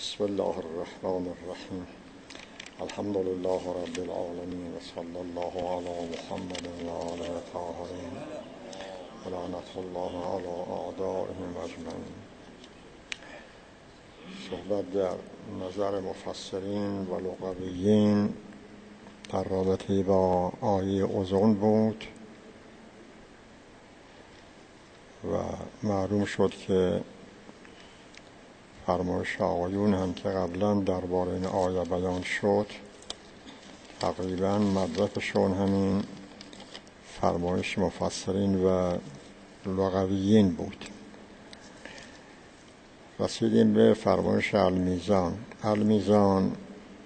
بسم الله الرحمن الرحیم. الحمد لله رب العالمین و صلی الله علی محمد و آله الطاهرین و لعنت الله علی اعدائهم اجمعین. صحبت در نظر مفسرین و لغویین در رابطه با آیه اوزون بود و معلوم شد که فرمایش آقایون هم که قبلا درباره این آیه بیان شد تقریبا مدرکشون همین فرمایش مفسرین و لغویین بود. رسیدیم به فرمایش المیزان. المیزان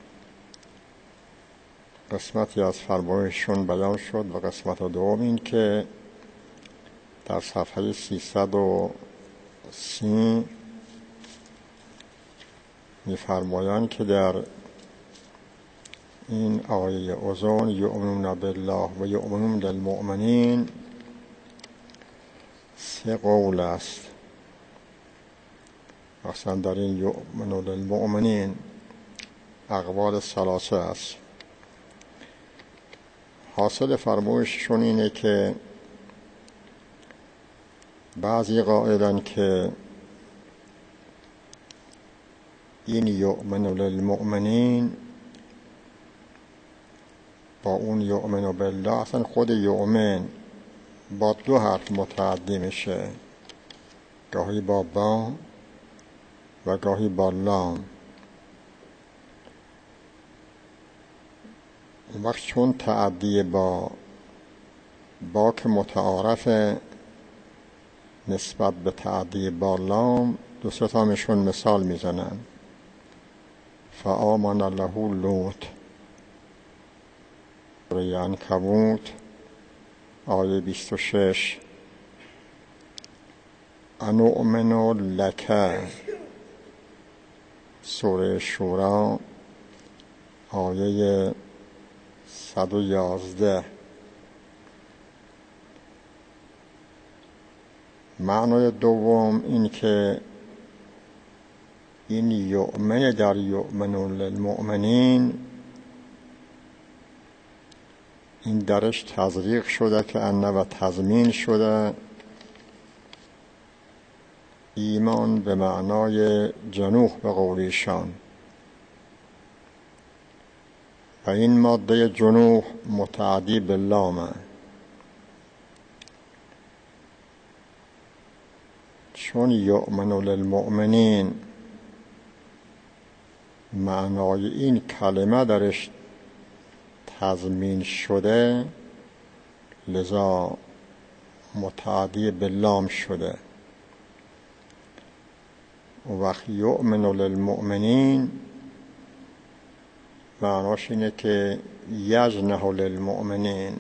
قسمتی از فرمایششون بیان شد و قسمت دوم این که در صفحه 330 می‌فرمایند که در این آیه اوزون یؤمنون بالله و یؤمنون للمؤمنین 3 قول است. مثلا در این یؤمنون للمؤمنین اقوال 3 است. حاصل فرمایششون اینه که بعضی قائلن که این یؤمن للمؤمنین با اون یؤمن بالله اصلا خود یؤمن با 2 حرف متعدی میشه، گاهی با با و گاهی با لام. اون وقت چون تعدی با که متعارف نسبت به تعدی با لام 2 تامشون مثال میزنن. فآمن له لوط سوره عنکبوت آیه 26 انؤمن لک سوره شورا آیه 111. معنای دوم این که این یؤمن در یؤمنون للمؤمنین این درش تزریق شده که انه و تضمین شده ایمان به معنای جنوح به قول ایشان و این ماده جنوح متعدی به لامه، چون یؤمن للمؤمنین معنای این کلمه درش تضمین شده لذا متعدی به لام شده. و وقت یؤمن للمؤمنین معناش اینه که یجنح للمؤمنین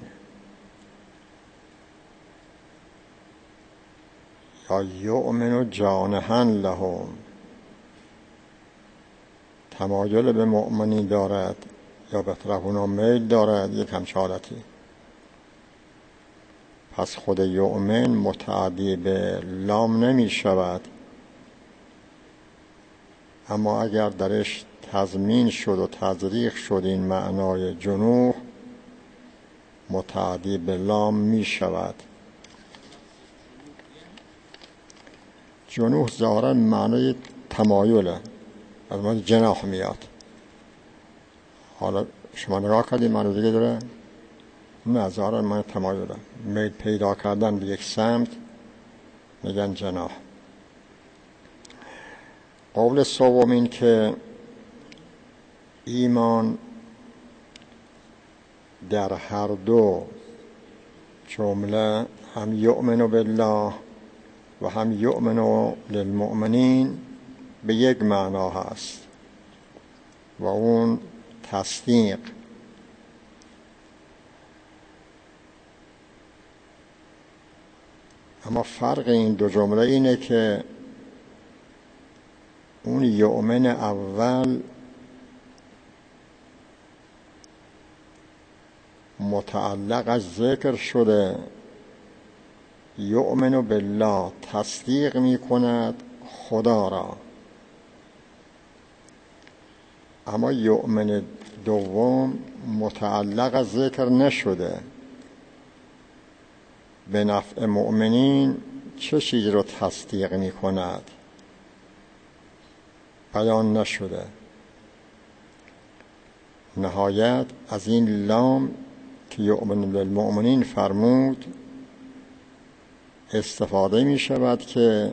یا یؤمن جانحا لهم، تمایل به مؤمنین دارد یا به طرف اونا میل دارد، یک همچه حالتی. پس خود یؤمن متعدی به لام نمی شود، اما اگر درش تضمین شد و تزریق شد این معنای جنوح متعدی به لام می شود. جنوح ظاهرا معنای تمایله، از معنی جناح میاد. حالا شما نگاه کردید معنی دیگه داره؟ نه، ظاهرا معنی تمایله، میل پیدا کردن به یک سمت میگن جناح. قول سوم این که ایمان در هر 2 جمله هم یؤمن بالله و هم یؤمن للمؤمنین به یک معنا هست و اون تصدیق. اما فرق این 2 جمله اینه که اون یؤمن اول متعلقش ذکر شده یؤمن بالله، تصدیق می کند خدا را، اما یؤمن دوم متعلق از ذکر نشده. به نفع مؤمنین چه چیزی رو تصدیق می کند بیان نشده. نهایت از این لام که یؤمن بالمؤمنین فرمود استفاده می شود که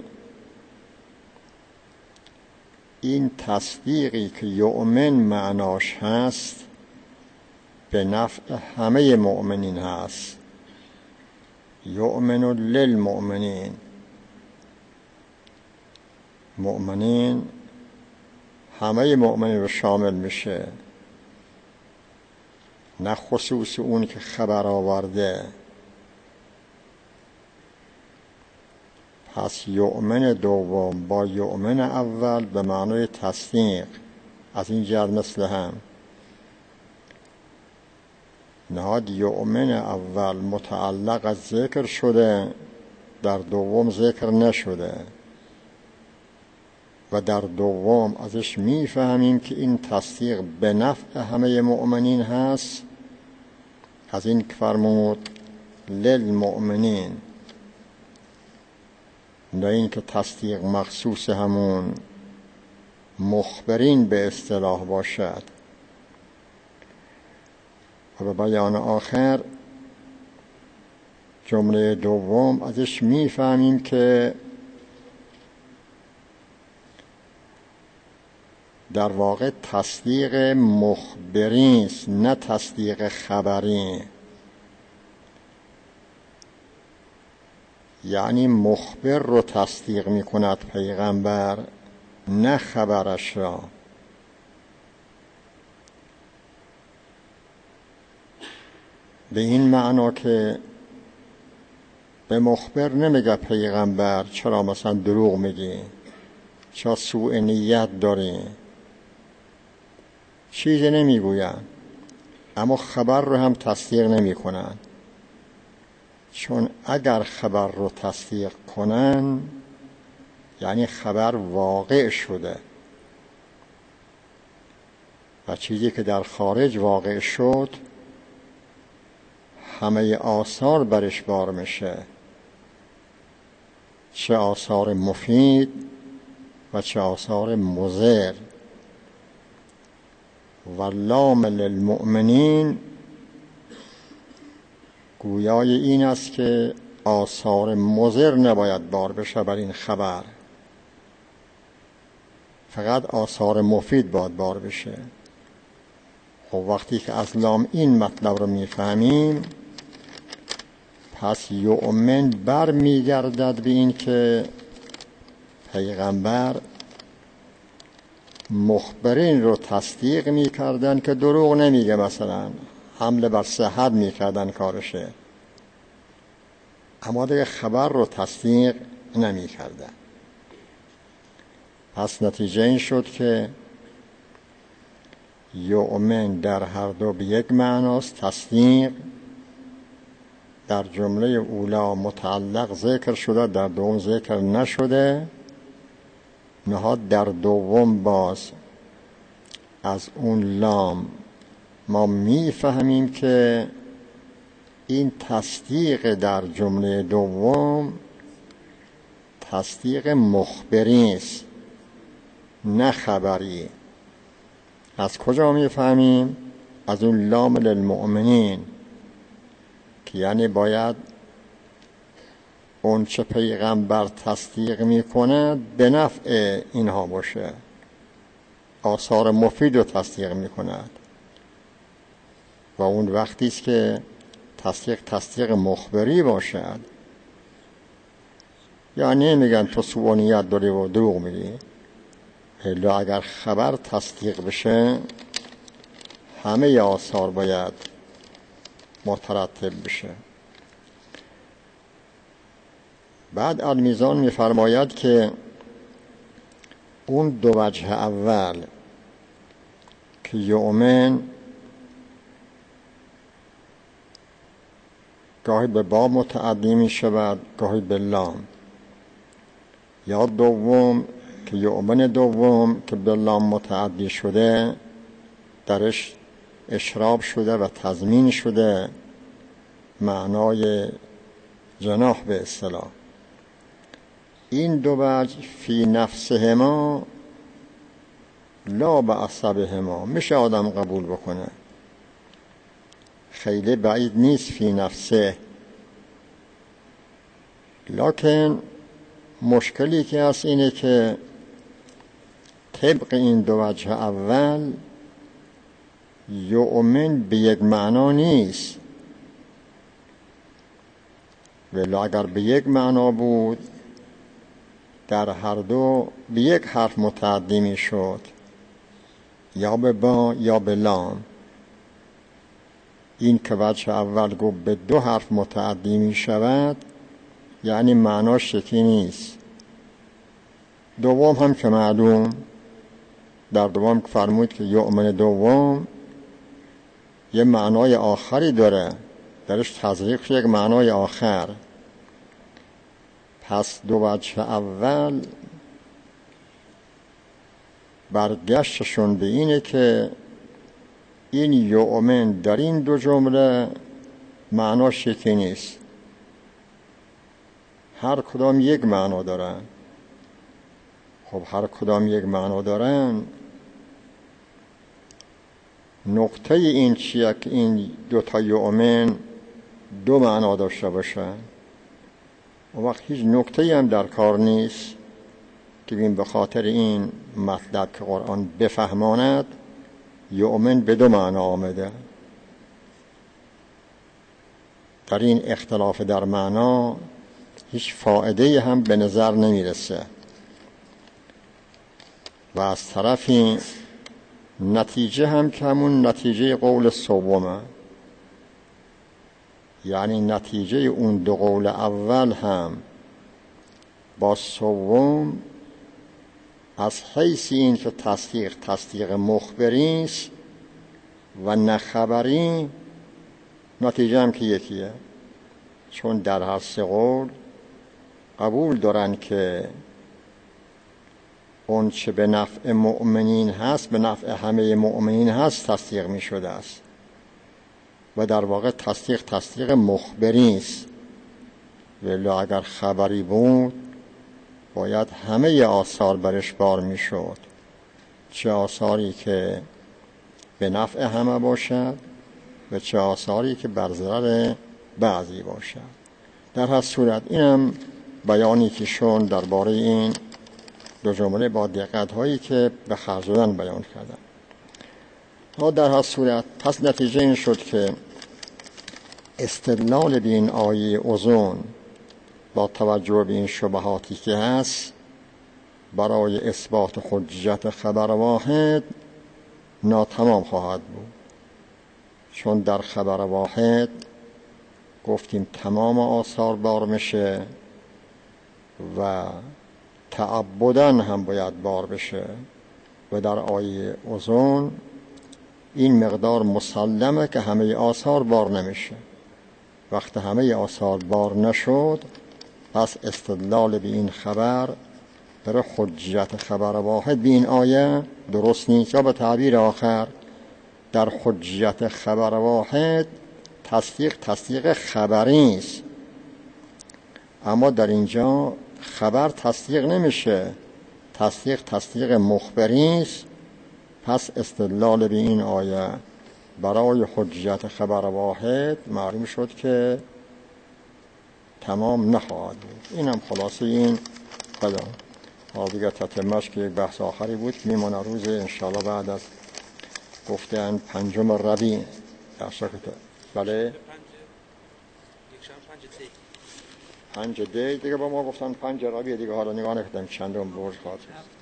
این تصدیقی که یؤمن معناش هست به نفع همه مؤمنین هست. یؤمن للمؤمنین، مؤمنین همه مؤمنین رو شامل میشه، نه خصوص اون که خبر آورده. پس یؤمن دوم با یؤمن اول به معنای تصدیق از این جهت مثل هم. نهاد یؤمن اول متعلق از ذکر شده، در دوم ذکر نشده و در دوم ازش میفهمیم که این تصدیق به نفع همه مؤمنین هست. از این که فرمود للمؤمنین، نه این که تصدیق مخصوص همون مخبرین به اصطلاح باشد. و به بیان آخر جمله دوم ازش میفهمیم که در واقع تصدیق مخبری است، نه تصدیق خبری. یعنی مخبر رو تصدیق می کند پیغمبر، نه خبرش را. به این معنا که به مخبر نمیگه پیغمبر چرا مثلا دروغ میگی، چرا سوء نیت داری، چیزی نمیگوین، اما خبر رو هم تصدیق نمی کنن. چون اگر خبر رو تصدیق کنن یعنی خبر واقع شده و چیزی که در خارج واقع شد همه آثار برش بار میشه، چه آثار مفید و چه آثار مضر. واللام للمؤمنین گویای این است که آثار مضر نباید بار بشه بر این خبر، فقط آثار مفید باید بار بشه. خب وقتی که از لام این مطلب رو میفهمیم، پس یؤمن بر میگردد به این که پیغمبر مخبرین رو تصدیق میکردن که دروغ نمیگه، مثلا حمله بر صحت میکردن کارشه، اما دیگه خبر رو تصدیق نمیکردن. پس نتیجه این شد که یؤمن در هر دو به یک معناست، تصدیق. در جمله اولا متعلق ذکر شده، در دوم ذکر نشده. نهاد در دوم باز از اون لام ما میفهمیم که این تصدیق در جمله دوم تصدیق مخبری است، نه خبری. از کجا میفهمیم؟ از اون لام للمؤمنین، که یعنی باید اون چه پیغمبر تصدیق میکنه به نفع اینها باشه، آثار مفید رو تصدیق میکند. و اون وقتی است که تصدیق مخبری باشد، یعنی میگن تو سوء نیت داری و دروغ میگی. الا اگر خبر تصدیق بشه همه آثار باید مترتب بشه. بعد المیزان میفرماید که اون دو وجه اول که یؤمن گاهی به با متعدی می شود، گاهی به لام، یا دوم که یؤمن دوم که به لام متعدی شده درش اشراب شده و تضمین شده معنای جناح به اصطلاح. این دو وجه فی نفسهما لا بعصبهما میشه آدم قبول بکنه، خیلی بعید نیست فی نفسه. لکن مشکلی که هست اینه که طبق این دو وجه اول یؤمن به یک معنا نیست، ولی اگر به یک معنا بود در هر دو به یک حرف متعدی می شد، یا به با یا به لام. این که وجه اول گفت به دو حرف متعدی می شود یعنی معناش یکی نیست. دوم هم که معلوم، در دوم که فرمود که یؤمن دوم یه معنای آخری داره، درش تزریق یک معنای آخر. پس دو وجه اول برگشتشون به اینه که این یؤمن در این دو جمله معناش یکی نیست، هر کدام یک معنا دارن. خب هر کدام یک معنا دارن، نقطه این چیه که این دوتا یؤمن دو معنا داشته باشن؟ اون وقت هیچ نکته هم در کار نیست که بین به خاطر این مطلب که قرآن بفهماند یؤمن به دو معنا آمده. در این اختلاف در معنا هیچ فایده هم به نظر نمیرسه و از طرفی نتیجه هم که همون نتیجه قول سومه، یعنی نتیجه اون دو قول اول هم با سوم از حیث این که تصدیق مخبری است و نه خبری، نتیجه هم که یکیه. چون در هر سه قول قبول دارن که اون چه به نفع مؤمنین هست به نفع همه مؤمنین هست تصدیق می شده است و در واقع تصدیق مخبری است. ولی اگر خبری بود باید همه آثار برش بار می شد، چه آثاری که به نفع همه باشد و چه آثاری که بر ضرر بعضی باشد. در هر صورت اینم بیانی که شون درباره این دو جمله با دقت هایی که به خرج دادن بیان کردن. ها در هر صورت پس نتیجه این شد که استدلال به این آیه اوزون با توجه به این شبهاتی که هست برای اثبات حجت خبر واحد ناتمام خواهد بود. چون در خبر واحد گفتیم تمام آثار بار میشه و تعبداً هم باید بار بشه و در آیه اوزون این مقدار مسلمه که همه آثار بار نمیشه. وقت همه آثار بار نشد پس استدلال به این خبر برای حجت خبر واحد به این آیه درست نیست، یا به تعبیر آخر در حجت خبر واحد تصدیق خبری است، اما در اینجا خبر تصدیق نمیشه، تصدیق مخبری است. پس استدلال به این آیه برای حجت خبر واحد معلوم شد که تمام نخواهد بود. اینم خلاصه این قدم. دیگه تتمش که یک بحث آخری بود میمونه روز انشاءالله بعد از گفتن 5 ربیع در شکل. بله 5 دی دیگه با ما گفتن 5 ربیع دیگه، حالا نگاه نکردم چندم برج خواهد.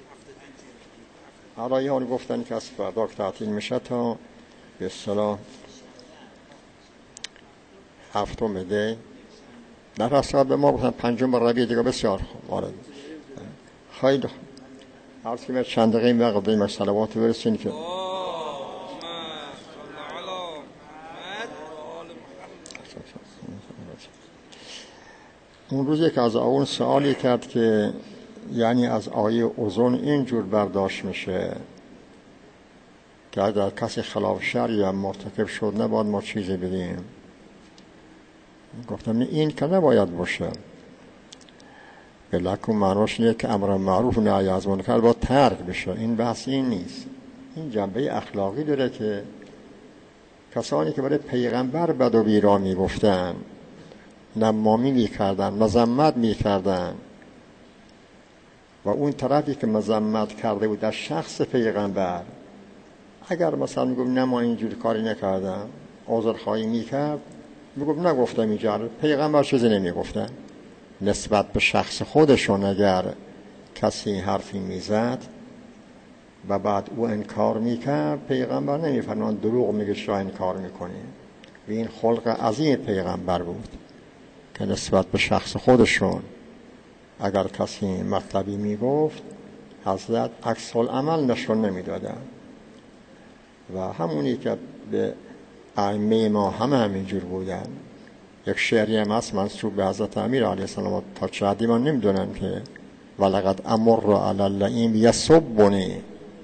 حالا یه حال گفتن که از فردا تعطیل میشه تا به اصطلاح 7 دی. در اصلا به ما گفتن 5 ربیع دیگه. بسیار خوب. خیلی عرض که چند دقیقه این وقت به صلوات برسین که اون روز یک از اون سوالی کرد که یعنی از آیه اوزون اینجور برداشت میشه که اگر کسی خلاف شرعی مرتکب شد نباید ما چیزی بدیم. گفتم این که نباید باشه. بلکه معناش اینه که امر معروف و نهی از منکر باید ترک بشه. این بحث این نیست. این جنبه اخلاقی داره که کسانی که برای پیغمبر بد و بیرا میگفتن، نمامی میکردن، مذمت میکردن، و اون طرفی که مذمت کرده بود در شخص پیغمبر اگر مثلا میگفت نه ما اینجوری کاری نکردم، عذرخواهی میکرد، میگفت نگفتم اینجا، پیغمبر چیزی نمیگفتن. نسبت به شخص خودشون اگر کسی حرفی میزد و بعد او انکار میکرد، پیغمبر نمیفرمان دروغ میگه چرا انکار میکنی. و این خلق عظیم پیغمبر بود که نسبت به شخص خودشون اگر کسی مطلبی میگفت حضرت عکس العمل نشون نمیدادن. و همونی که به ائمه ما همینجور بودن. یک شعری هم هست منسوب به حضرت امیر علیه السلام، تا چه حدی من نمیدونم، که ولقد امر علی اللئیم یسبنی،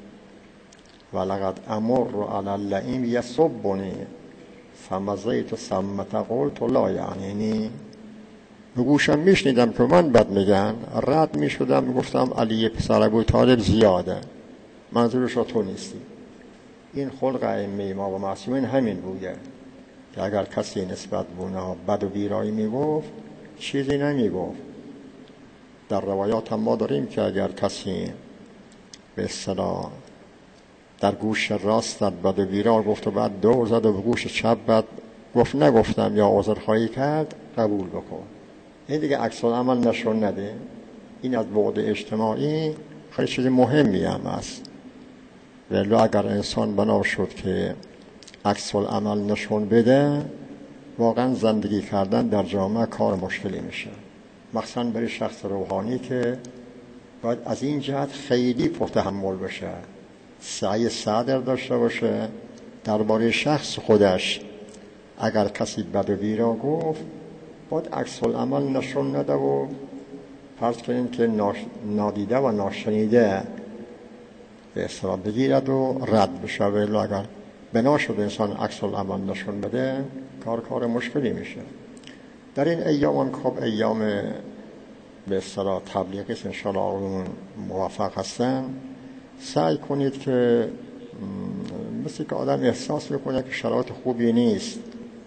ولقد امر علی اللئیم یسبنی فمضیت ثمة قلت لا یعنینی. به گوشم میشنیدم که من بد میگن، رد میشدم، میگفتم علی پسر ابو طالب زیاده، منظورش را تو نیستی. این خلق ائمه ما و معصومین همین بوده که اگر کسی نسبت به اونها بد و بیرایی میگفت چیزی نمیگفت. در روایات هم ما داریم که اگر کسی به اصطلاح در گوش راست بد و بیرا گفت و بعد دور زد و به گوش چپ بد گفت نگفتم یا عذرخواهی کرد، قبول بکن. این دیگه عکس العمل نشون نده. این از بعد اجتماعی خیلی چیز مهمی هم است. ولی اگر انسان بنا شد که عکس العمل نشون بده، واقعا زندگی کردن در جامعه کار مشکلی میشه، مخصوصا برای شخص روحانی که باید از این جهت خیلی پرتحمل بشه، سعی صدر داشته باشه درباره شخص خودش. اگر کسی بد و بیرا گفت باید عکس العمل نشون نده و فرض کنیم که نادیده و ناشنیده به اصطلاح بگیرد و رد بشه. ولی اگر بنا شد انسان عکس العمل نشون بده، کار مشکلی میشه. در این ایام خب ایام به اصطلاح تبلیغی است، انشاءالله آقایون موفق هستن. سعی کنید که مثل که آدم احساس میکنه که شرایط خوبی نیست.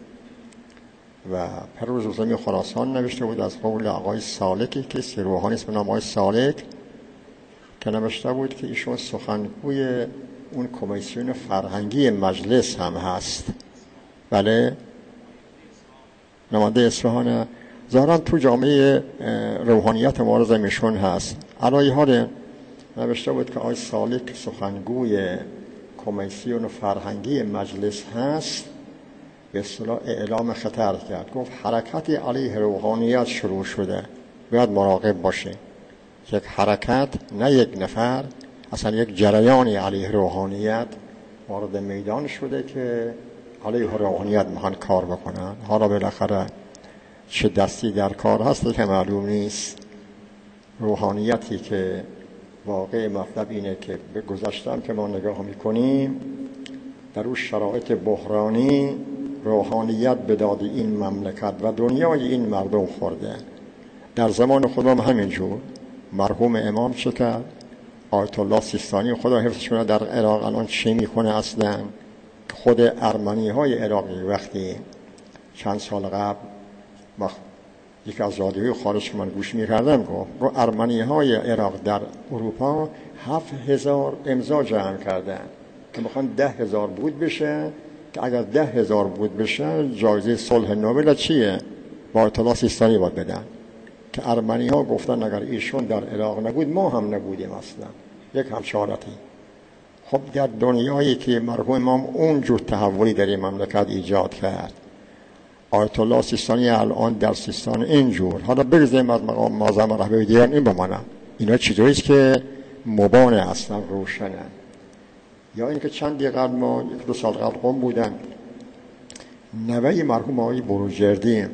و پروز روزمی خراسان نوشته بود از قول آقای سالکی که روحانی است به نام آقای سالک، که نوشته بود که ایشون سخنگوی اون کمیسیون فرهنگی مجلس هم هست. بله، نماینده اصفهان ظاهرا تو جامعه روحانیت مبارز میشون هست. علیه حال نوشته بود که آقای سالک سخنگوی کمیسیون فرهنگی مجلس هست، به اصطلاح اعلام خطر کرد. گفت حرکتی علیه روحانیت شروع شده، باید مراقب باشه. یک حرکت، نه یک نفر، اصلا یک جریانی علیه روحانیت وارد میدان شده که علیه روحانیت میخوان کار بکنن. حالا بالاخره چه دستی در کار هست که معلوم نیست. روحانیتی که واقع مطلب اینه که به گذشتم که ما نگاه میکنیم در اون شرایط بحرانی روحانیت به داد این مملکت و دنیای این مردم خورده. در زمان خودم همینجور. مرحوم امام چه کرد؟ آیت الله سیستانی خدا حفظش کنه در عراق الان چه میکنه اصلا؟ خود ارمنی های عراقی وقتی چند سال قبل یکی از رادیوی خارج که من گوش میکردم گفت ارمنی های عراق در اروپا 7,000 امضا جمع کردن که میخوان 10,000 بود بشه، که اگر 10,000 بود بشه جایزه صلح نوبل چیه؟ با آیت الله سیستانی باید بدن. که ارمنی ها گفتن اگر ایشون در عراق نبود ما هم نبودیم اصلا. یک همچارتی. خب در دنیایی که مرحوم امام اونجور تحولی در این مملکت ایجاد کرد، آیت الله سیستانی الان در سیستان اینجور، حالا بگذاریم از مقام معظم رهبری دیگر این بمانم، اینا چیزاییست که مبانه هستن، روشنن. یا اینکه چندی قبل ما 1-2 سال قبل قم بودن، نوه مرحوم آقای بروجردی،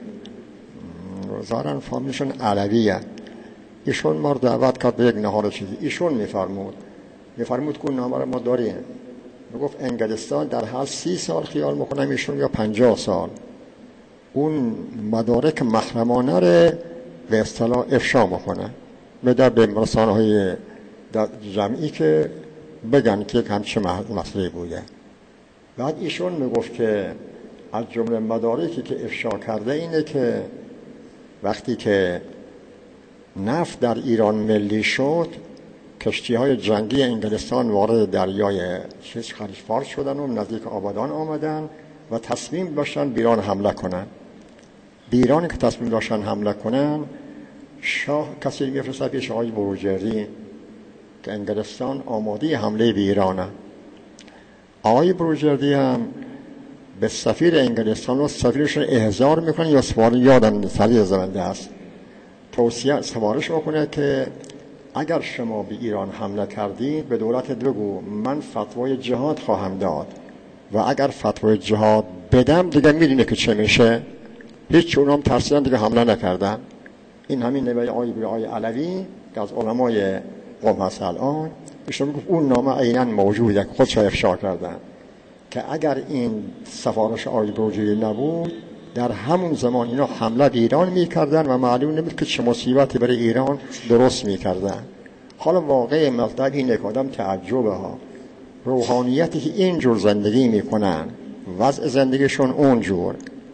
ظاهرا فامیلشون علویه، ایشون ما رو دعوت کرد به یک نهار چیزی. ایشون میفرمود که اون نامه رو ما داریم، میگفت انگلستان در هر 30 سال خیال میکنم ایشون یا 50 سال اون مدارک محرمانه رو به اصطلاح افشا میکنه بده به رسانه‌های جمعی که بگن که همچه مسئله بوده. بعد ایشون میگفت که از جمله مدارکی که افشا کرده اینه که وقتی که نفت در ایران ملی شد کشتی‌های جنگی انگلستان وارد دریای خلیج فارس شدن و نزدیک آبادان آمدن و تصمیم داشتن به ایران حمله کنن. به ایران که تصمیم داشتن حمله کنن شاه کسی میفرستاد پیش آقای بروجردی که انگلستان آماده حمله به ایرانه. آقای بروجردی هم به سفیر انگلستان و سفیرش احضار میکنه یا سواری یادم سریع زمنده است توصیه سفارش میکنه که اگر شما به ایران حمله کردید به دولت بگو من فتوای جهاد خواهم داد و اگر فتوای جهاد بدم دیگه میدونه که چه میشه. هیچ اونام ترسیدن دیگه حمله نکردن. این همین نوه آقای علوی که از علمای قوم هست الان ایشون میگفت اون نامه عیناً موجوده که خودش افشا کردن که اگر این سفارش آقای بروجردی نبود در همون زمان اینا حمله به ایران میکردن و معلوم نمید که چه مصیبتی برای ایران درست میکردن. حالا واقع مطلب اینه که آدم تعجبه ها روحانیتی که اینجور زندگی میکنن وضع زندگیشون اونجور.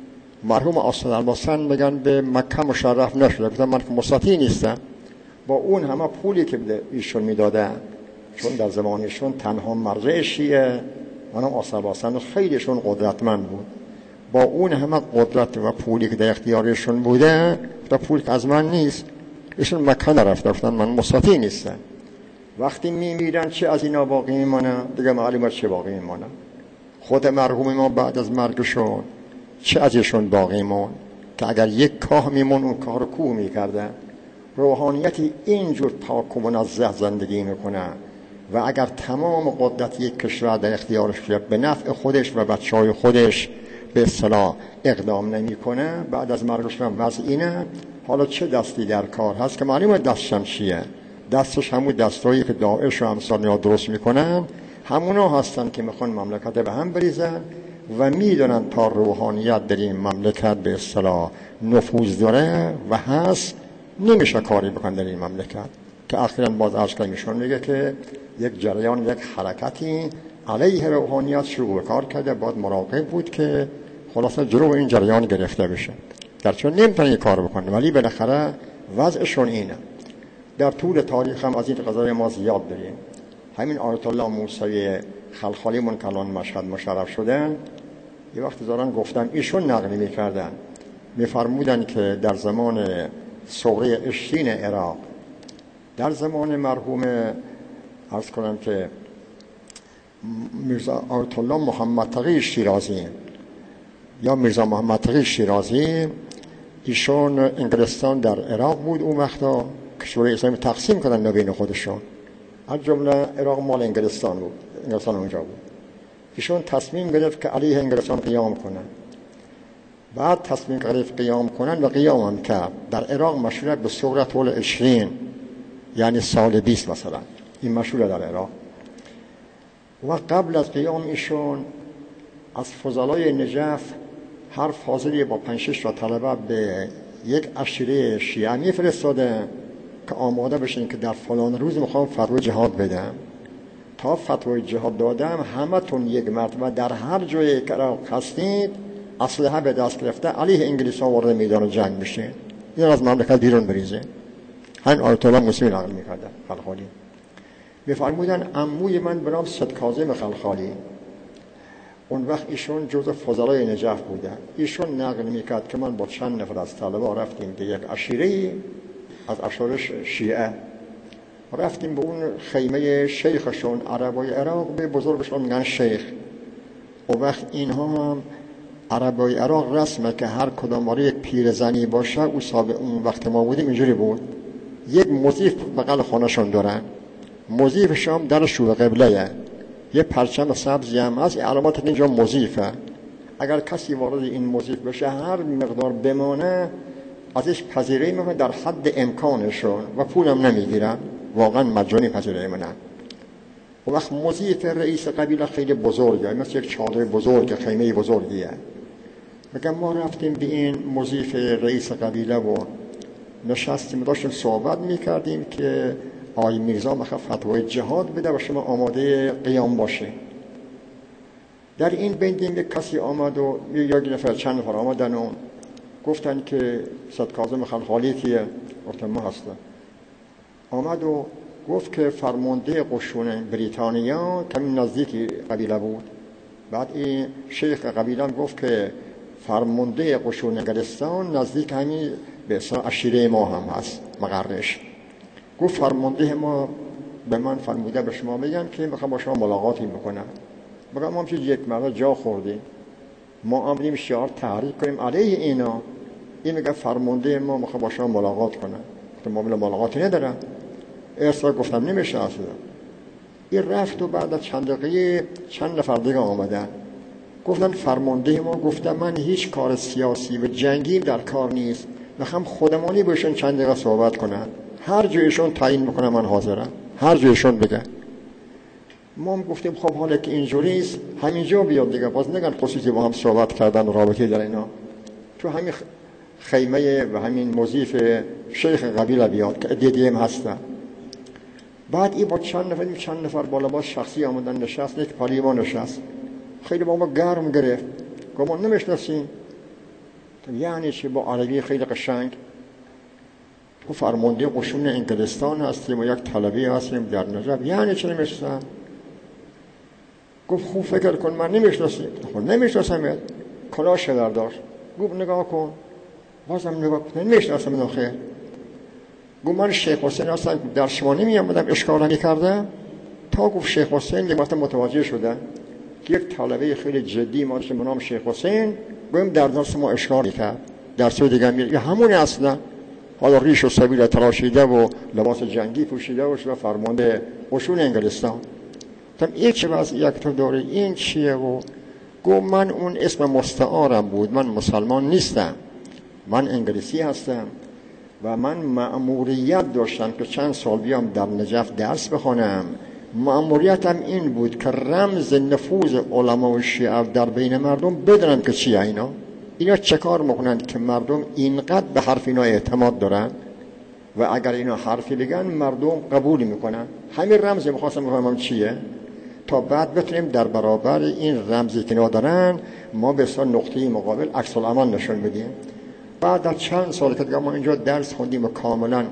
مرحوم آستاد الباسن میگن به مکه مشرف نشده گفتن من که مساطی نیستم با اون همه پولی که ایشون میدادن چون در زمانشون تنها مرجع شیعه مرحوم آستاد الباسن خیلیشون قدرتمند بود با اون همه قدرت و پولی که در اختیارشون بوده تا پول که از من نیست ایشون مکه نرفته گفتن من مساطی نیستم. وقتی میمیرن چه از اینا باقی میمونه دیگه معلومه چه باقی میمونه. خود مرحوم ما بعد از مرگشون چه ازشون باقی مون که اگر یک کاه میمون اون کار رو کوه میکردن. روحانیتی اینجور پاک و منزه زندگی میکنه و اگر تمام قدرت یک کشور در اختیارش بیاد به نفع خودش و بچهای خودش به اصطلاح اقدام نمیکنه بعد از مرگشون وضع اینه. حالا چه دستی در کار هست که معلومه دستشم چیه؟ دستش همون دستایی که داعش و امثال اینا درست میکنن همونا هستن که میخوان مملکت به هم بریزن و میدونن تا روحانیت در این مملکت به اصطلاح نفوذ داره و هست نمیشه کاری بکن در این مملکت که اخیراً باز عرض کنیشون میگه که یک جریان یک حرکتی علیه روحانیت شروع کار کرده باید مراقب بود که خلاصه جلو این جریان گرفته بشه گرچه نمیتونن این کار بکنه ولی بالاخره وضعشون اینه. در طول تاریخ هم از این قضای ما زیاد داریم. همین آیت الله موسوی خلخالی من که الان مشهد مشرف شدن یه وقت دارن گفتن ایشون نقل میکردن میفرمودن که در زمان ثوره اشتین عراق در زمان مرحوم عرض کنم که میرزا آیت الله محمد تقی شیرازی یا میرزا محمد تقی شیرازی ایشون انگلستان در عراق بود اون وقتا کشور اسلامی تقسیم کردن بین خودشون از جمله عراق مال انگلستان بود انگلستان اونجا بود. ایشون تصمیم گرفت که علیه انگلستان قیام کنن. بعد تصمیم گرفت قیام کنن و قیام هم کرد. در عراق مشهور به ثورة العشرین یعنی سال 20 مثلا این مشهور در عراق. و قبل از قیام ایشون از فضلای نجف هر فاضلی با 5-6 تا طلبه به یک عشیره شیعه میفرستاده که آماده بشین که در فلان روز میخوام فتوای جهاد بدم. تا فتوای جهاد دادم همه تون یک مرتبه در هر جایی که هستید اسلحه به دست گرفته علیه انگلیس ها وارد میدان جنگ بشین یا از مملکت بیرون بریزه. همین آیت الله موسوی نقل میکردن خلخالی میفرمودن عموی من به نام سید کاظم خلخالی اون وقت ایشون جزء فضلای نجف بودن. ایشون نقل میکرد که من با چند نفر از طلبه رفتیم به یک عشیره از اشاره شیعه رفتیم به اون خیمه شیخشون عربای عراق به بزرگشون میگن شیخ. و وقت اینها هم عربای عراق رسمه که هر کدام وارد یک پیرزنی باشه او صاحب اون وقت ما بودیم اینجوری بود یک مضیف بغل خانهشون دارن مضیفش هم در شور قبله یه پرچم سبزی هم هست علامات اینجا مضیفه. اگر کسی وارد این مضیف بشه هر مقدار بمانه ازش پذیرایی میکنه در حد امکانشون و پولم نمیگیرن واقعا مجانی پذیرایی منن. و وقت مضیف رئیس قبیله خیلی بزرگه، مثل یک چادر بزرگ، خیمه بزرگیه. میگم ما رفتیم به این مضیف رئیس قبیله و نشستیم و داشتیم صحبت میکردیم که آقای میرزا میخواد فتوای جهاد بده و شما آماده قیام باشه. در این بین یک کسی آمد و یک نفر چند نفر آمدن و گفتن که سید کاظم خلخالی کیه؟ گفتم ما هستم. آمد و گفت که فرمانده قشون بریتانیا کمی نزدیکی قبیله بود. بعد این شیخ قبیله گفت که فرمانده قشون انگلستان نزدیک همین به اصلا عشیره ما هم هست، مقرش. گفت فرمانده ما به من فرموده به شما بگم که میخوام با شما ملاقاتی بکنم. بگم ما همچنین یک مرده جا خوردیم، ما آمدیم شعار تحریک کنیم علیه اینا، این میگه فرمانده ما میخوام با شما ملاقات کنم. گفتم ما ملاقاتی ندارم. ارسال گفتم نمیشه اصلا. این رفت و بعد از چند دقیقه چند نفر دیگه آمدن گفتن فرمانده ما گفته من هیچ کار سیاسی و جنگی در کار نیست، میخوام خودمانی بهشون چند دقیقه صحبت کنم، هر جایشون تعیین میکنم من حاضرم، هر جایشون بگن. ما هم گفتیم خب حالا که اینجوری است همینجا بیاد دیگه، باز نگن خصوصی با هم صحبت کردن رابطه در اینا، تو همین خیمه و همین مضیف شیخ قبیله بیاد که دیدیم هستن. بعد این با چند نفر بالا باز شخصی آمدن نشست، یک پالیما نشست، خیلی با ما گرم گرفت، گفت ما نمیشناسیم. یعنی چی؟ با عربی خیلی قشنگ. تو فرمانده قشون انگلستان هستیم و یک طلبی هستیم در نجف، یعنی چی نمیشناسم؟ گفت خوب فکر کن من نمیشناسیم. خب نمیشناسم. کلاش داشت. گفت نگاه کن. بازم نگاه کن. نمیشناسم. نخیر. گفت من شیخ حسین هستم، در شما نمیامدم اشکال نمی‌کردم. تا گفت شیخ حسین دیگه مثلا متوجه شدن که یک طلبه خیلی جدی ما به نام شیخ حسین گفتم در درس ما اشکال کرد، درس دیگه میگه همون اصلا حالا ریش و سبیل تراشیده و لباس جنگی پوشیده و شده فرمانده قشون انگلستان. گفتم این چه وضعیت تو داره، این چیه؟ و گفت من اون اسم مستعارم بود، من مسلمان نیستم، من انگلیسی هستم و من مأموریت داشتم که چند سال بیام در نجف درس بخونم. مأموریتم این بود که رمز نفوذ علما و شیعه در بین مردم بدونم که چیه اینا چه کار میکنند که مردم اینقدر به حرف اینا اعتماد دارن و اگر اینا حرفی بگن مردم قبول میکنن. همین رمز میخواستم بفهمم چیه تا بعد بتونیم در برابر این رمزی که ندارن ما به اصلا نقطه مقابل عکس العمل نشون بدیم. بعد از چند سال که ما اینجا درس خوندیم و کاملا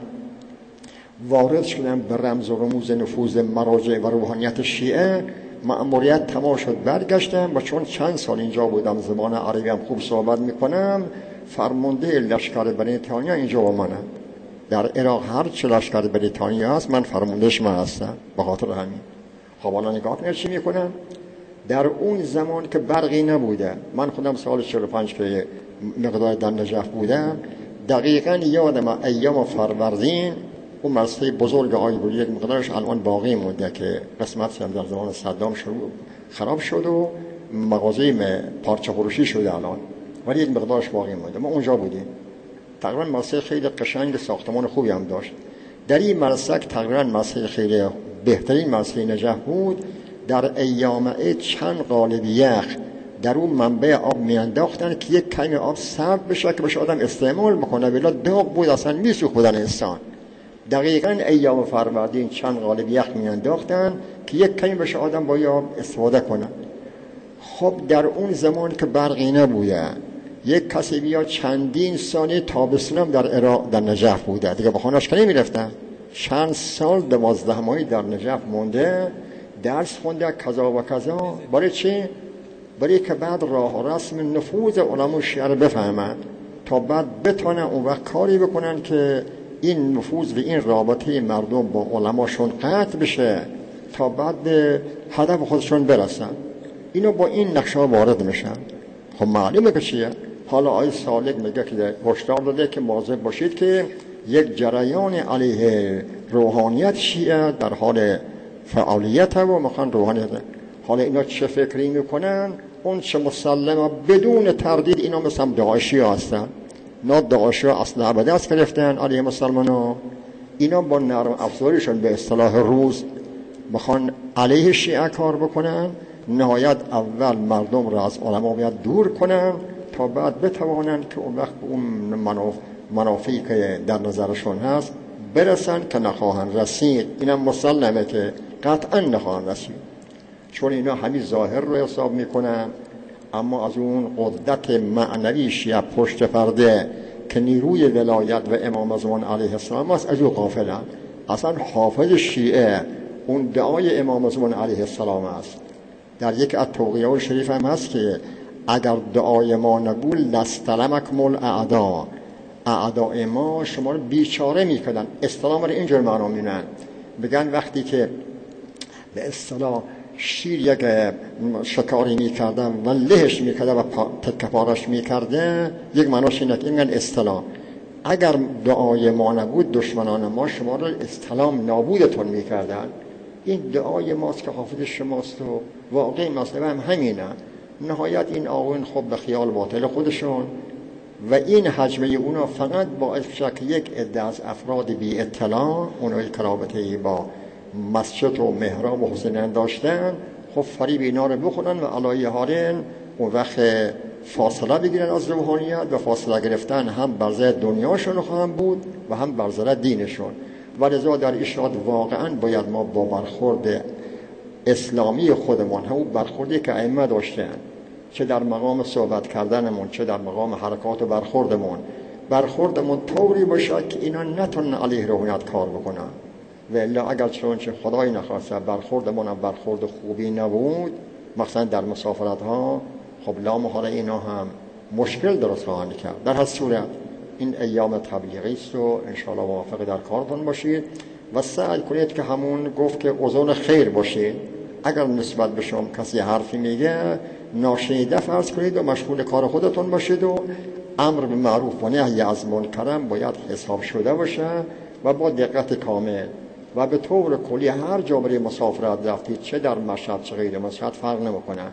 وارد شدم به رمز و رموز نفوذ مراجع و روحانیت شیعه، مأموریت تمام شد، برگشتم و چون چند سال اینجا بودم زبان عربی هم خوب صحبت میکنم، فرمانده لشکر بریتانیا اینجا با منم. در عراق هر چه لشکر بریتانیا هست من فرماندهش من هستم. به خاطر همین خب حالا نگاه کنید چی میکنم. در اون زمان که برقی نبوده، من خودم سال 45 که مقدار در نجف بودم، دقیقاً یادم ایام فروردین اون مسجد بزرگ آیبولی یک مقدارش الان باقی مونده که قسمتش هم در زمان صدام خراب شد و مغازه پارچه فروشی شده الان، ولی یک مقدارش باقی مونده. ما اونجا بودیم. تقریبا مسجد خیلی قشنگ، ساختمان خوبی هم داشت. در این مسجد تقریبا مسجد خیلی بهترین مسجد نجف بود. در ایام عید چند قالب یخ در اون منبع آب میانداختن که یک کمی آب سرد بشه که بشه آدم استعمال بکنه، ولی داغ بود اصلا میسوخت بدن انسان. دقیقاً ایام فروردین چند قالب یخ میانداختن که یک کمی بشه آدم با آب استفاده کنه. خب در اون زمان که برقی نبوده، یک کسی بیا چندین سال تابستون در عراق در نجف بوده دیگه، با خانه‌اش که نمیرفتن، چند سال 12 ماهی در نجف مونده، درس خونده کذا و کذا. برای چی؟ برای که بعد راه و رسم نفوذ علما شیعه رو بفهمن تا بعد بتونن اون وقت کاری بکنن که این نفوذ و این رابطه مردم با علماشون قطع بشه تا بعد به هدف خودشون برسن. اینا با این نقشه وارد میشن. خب معلومه که چیه؟ حالا آیه سالک میگه که هشدار داده که مواظب باشید که یک جریان علیه روحانیت شیعه در حال فعالیت و مخان روحانیت. حالا اینا چه فکری میکنن؟ اون چه مسلمه بدون تردید اینا مثل داعشی هستن. نه داعشی اصلا ابدا است گرفتن علیه مسلمان ها. اینا با نرم افزاریشون به اصطلاح روز بخوان علیه شیعه کار بکنن، نهایت اول مردم را از علما باید دور کنن تا بعد بتوانن که اون وقت اون منافعی که در نظرشون هست برسن که نخواهن رسید. اینم مسلمه که قطعا نخواهن رسید، چون اینا همین ظاهر رو حساب میکنن، اما از اون قدرت معنوی شیعه پشت پرده که نیروی ولایت و امام زمان علیه السلام است از او غافلن. اصلا حافظ شیعه اون دعای امام زمان علیه السلام است. در یک از توقیه شریف هم هست که اگر دعای ما نبود لستلمکم الاعدا، اعدای ما شما رو بیچاره میکردن. استلام رو اینجور معنا میدن، بگن وقتی که به اصطلاح شیر یک شکاری میکردن و لهش میکرده و تکه پارش میکرده، یک معناش اینه که میگن استلام. اگر دعای ما نبود دشمنان ما شما رو استلام نابودتون میکردن. این دعای ماست که حافظ شماست و واقعی مسئله هم همینه. نهایت این آقایون خب به خیال باطل خودشون و این حجمه اونا فقط باعث شد که یک عده از افراد بی اطلاع، اونایی که رابطه‌ای با مسجد و محراب و حسینیان داشتن، خب فریب اینا رو بخونن و علایه هارن اون وقت فاصله بگیرن از روحانیت و فاصله گرفتن هم بر ضد دنیاشون خواهم بود و هم بر ضد دینشون. و لذا در اشارات واقعا باید ما با برخورد اسلامی خودمون، همون برخوردی که ائمه داشتن، چه در مقام صحبت کردنمون چه در مقام حرکات و برخوردمون طوری باشه که اینا نتونن علیه روحانیت کار بکنن. و الا اگر چنانچه خدای نخواسته برخوردمون هم برخورد خوبی نبود، مثلا در مسافرت ها، خب لا محاله اینا هم مشکل درست خواهند کرد. در هر صورت این ایام تبلیغی است و انشاءالله موافق در کارتون باشید و سعی کنید که همون گفت که اوزان خیر باشید. اگر نسبت به شما کسی حرفی میگه ناشنیده فرض کنید و مشغول کار خودتون باشید و امر به معروف و نهی از منکر باید حساب شده باشه و با دقت کامل و به طور کلی هر جا برای مسافرت رفتید، چه در مشهد چه غیر مشهد فرق نمیکنه،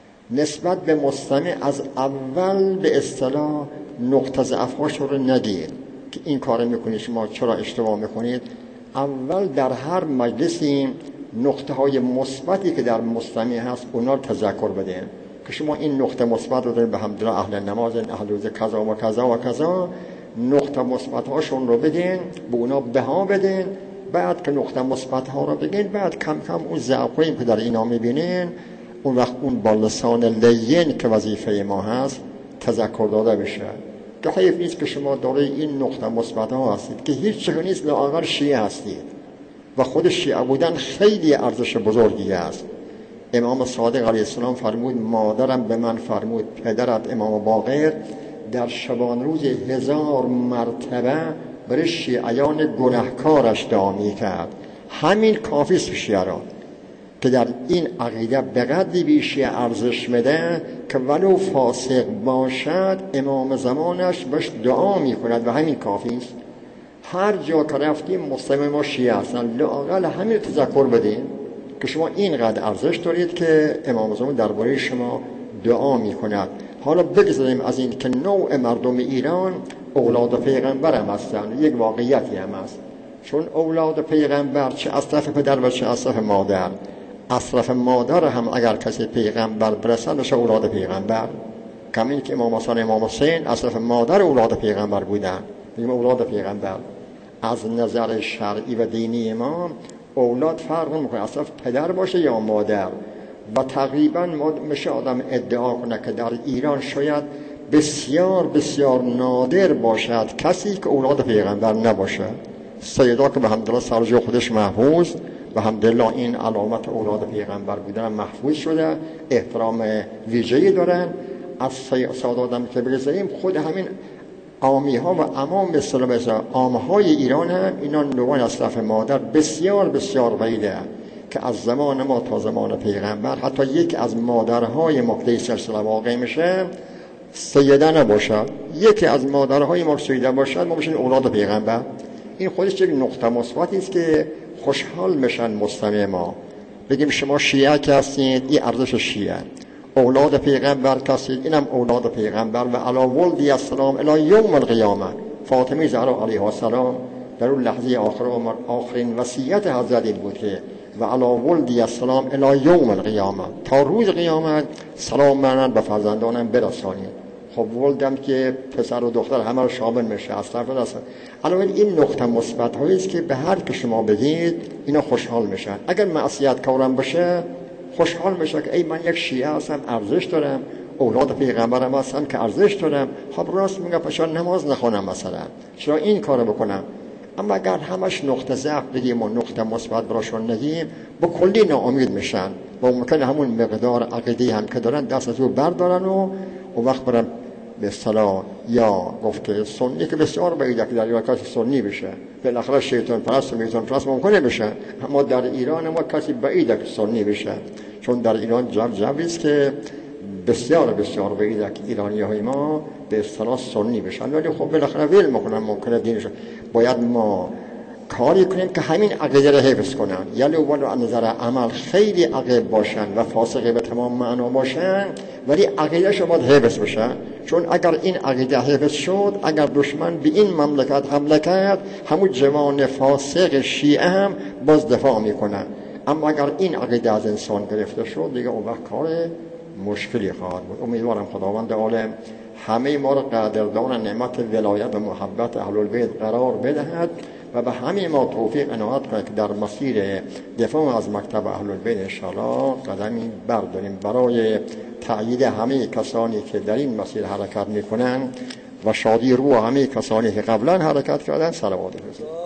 نسبت به مستمع از اول به اصطلاح نقطه ضعف‌هاش رو نگید که این کار میکنید شما چرا اشتباه میکنید. اول در هر مجلسی نقطه های مثبتی که در مستمع هست اونا رو تذکر بدین که شما این نقطه مثبت رو دارید، به حمدالله اهل نماز، اهل روزه، کذا و کذا و کذا، نقطه مثبت هاشون رو بدین، به اونا بها بدین. بعد که نقطه مثبت ها رو بگین، بعد کم کم اون ضعفایی که در اینا میبینین اون وقت اون با لسان لین که وظیفه ما هست تذکر داده بشه. که حیف نیست که شما داره این نقطه مثبت ها هستید که هیچ چیزی نیست، لااقل شیعه هستید و خود شیعه بودن خیلی ارزش بزرگی است. امام صادق علیه السلام فرمود، مادرم به من فرمود، پدرت امام باقر در شبان روز 1000 مرتبه برای شیعیان گناهکارش دعا می‌کرد. همین کافی است شیعه را که در این عقیده به قدری به شیعه ارزش میده که ولو فاسق باشد امام زمانش بهش دعا میکند و همین کافی است. هر جا که رفتیم مستمع ما شیعه هستن، لااقل همین تذکر بدین که شما اینقدر ارزش دارید که امام زمان درباره شما دعا میکند. حالا بگذاریم از این که نوع مردم ایران اولاد پیغمبر هم هستن، یک واقعیتی هم هست، چون اولاد پیغمبر چه از طرف پدر و چه از طرف مادر، از طرف مادر هم اگر کسی پیغمبر برسن بشه اولاد پیغمبر، کمی که امام حسن امام حسین از طرف مادر اولاد پیغمبر بودن، بگیم اولاد پیغمبر. از نظر شرعی و دینی ما اولاد فرق نمیکنه از طرف پدر باشه یا مادر. و تقریبا میشه آدم ادعا کنه که در ایران شاید بسیار بسیار نادر باشد کسی که اولاد پیغمبر نباشه. سیدا که به حمدالله سرجو خودش محفوظ و حمدالله این علامت اولاد پیغمبر بودن محفوظ شده، احترام ویژه‌ای دارن. از ساداتم که بگذاریم خود همین عامی ها و عمام مثل عامه های ایران هم اینا نوعی از طرف مادر بسیار بسیار بعیده که از زمان ما تا زمان پیغمبر حتی یک از مادرهای مقتدی سلسله واقع میشه سیده نباشد، یکی از مادرهای ما سیده باشد ما بشین اولاد پیغمبر. این خودش یک نقطه مثبتی است که خوشحال میشن مستمع ما. بگیم شما شیعه که هستید، این ارزش شیعه، اولاد پیغمبر کسید، اینم اولاد پیغمبر و علی ولدی السلام الی یوم القیامه. فاطمه زهرا علیها السلام در اون لحظه آخرین وصیت حضرت این بود که و علی ولدی السلام الی یوم القیامه، تا روز قیامت سلام من به فرزندانم برسانید. خب ولدم که پسر و دختر همه رو شامل میشه. اصلا علاوه این نقطه مثبت هایی است که به هر که شما بگید اینا خوشحال میشن. اگر معصیت کارم باشه خوشحال میشه که ای من یک شیعه هستم، ارزش دارم، اولاد پیغمبرم هستم که ارزش دارم، خب راست میگه پس نماز نخونم مثلا، چرا این کارو بکنم؟ اما اگر همش نقطه ضعف بگیم و نقطه مثبت براشون نگیم، با کلی ناامید میشن و ممکنه همون مقدار عقیده هم که دارن دست از او بردارن و وقت برن به اصطلاح یا گفته سنی که بسیار بعیده که در ایران کسی سنی بشه، بالاخره شیطان پرست و میزان پرست ممکنه بشه، اما در ایران ما کسی بعیده که سنی بشه، چون در ایران جوی است که بسیار بعیده که ایرانی‌های ما به اصطلاح سنی بشن، ولی خب بالاخره ویل میکنن ممکنه دینشون. باید ما کاری کنیم که همین عقیده رو حفظ کنن، یعنی ولو از نظر عمل خیلی عقیب باشن و فاسقه به تمام معنا باشن، ولی عقیده‌شو باید حفظ بشه، چون اگر این عقیده حفظ شد، اگر دشمن به این مملکت حمله کرد، همون جوان فاسق شیعه هم باز دفاع میکنن. اما اگر این عقیده از انسان گرفته شد دیگه اون وقت کار مشکلی خواهد بود. امیدوارم خداوند عالم همه ما را قدردان نعمت ولایت و محبت اهل البیت قرار بدهد و به همه ما توفیق عنایت کنه که در مسیر دفاع از مکتب اهل البیت ان شاء الله قدمی برداریم برای تأیید همه کسانی که در این مسیر حرکت میکنن و شادی روح همه کسانی که قبلا حرکت کردن. صلوات